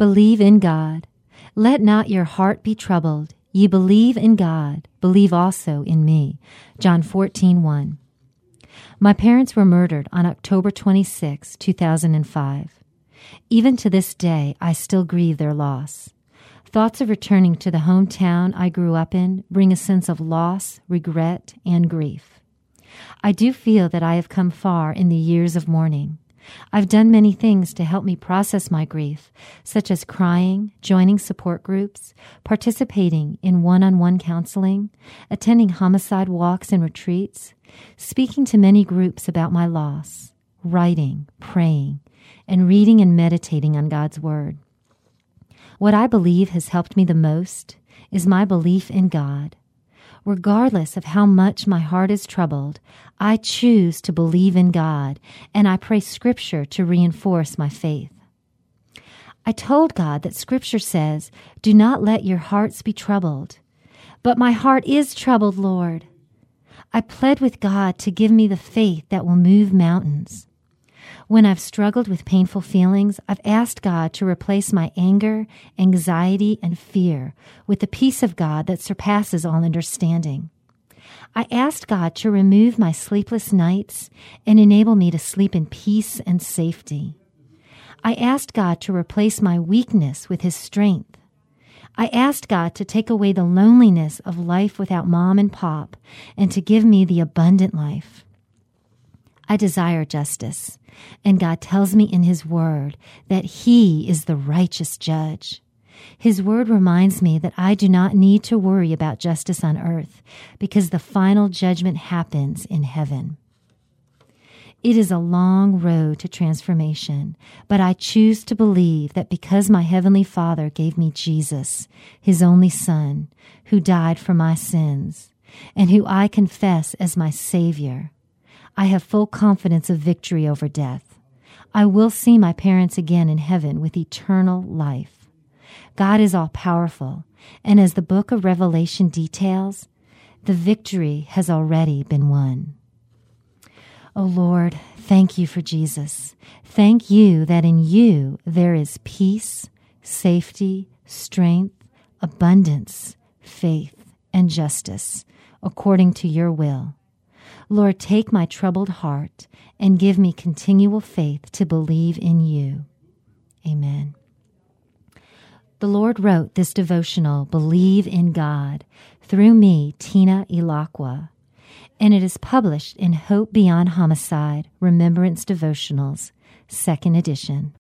Believe in God. Let not your heart be troubled. Ye believe in God. Believe also in me. John 14:1. My parents were murdered on October 26, 2005. Even to this day, I still grieve their loss. Thoughts of returning to the hometown I grew up in bring a sense of loss, regret, and grief. I do feel that I have come far in the years of mourning. I've done many things to help me process my grief, such as crying, joining support groups, participating in one-on-one counseling, attending homicide walks and retreats, speaking to many groups about my loss, writing, praying, and reading and meditating on God's Word. What I believe has helped me the most is my belief in God. Regardless of how much my heart is troubled, I choose to believe in God, and I pray Scripture to reinforce my faith. I told God that Scripture says, "Do not let your hearts be troubled." But my heart is troubled, Lord. I pled with God to give me the faith that will move mountains. When I've struggled with painful feelings, I've asked God to replace my anger, anxiety, and fear with the peace of God that surpasses all understanding. I asked God to remove my sleepless nights and enable me to sleep in peace and safety. I asked God to replace my weakness with His strength. I asked God to take away the loneliness of life without mom and pop and to give me the abundant life. I desire justice, and God tells me in His Word that He is the righteous judge. His Word reminds me that I do not need to worry about justice on earth because the final judgment happens in heaven. It is a long road to transformation, but I choose to believe that because my Heavenly Father gave me Jesus, His only Son, who died for my sins, and who I confess as my Savior, I have full confidence of victory over death. I will see my parents again in heaven with eternal life. God is all-powerful, and as the book of Revelation details, the victory has already been won. Oh Lord, thank you for Jesus. Thank you that in you there is peace, safety, strength, abundance, faith, and justice, according to your will. Lord, take my troubled heart and give me continual faith to believe in you. Amen. The Lord wrote this devotional, Believe in God, through me, Tina Ilakwa, and it is published in Hope Beyond Homicide, Remembrance Devotionals, 2nd edition.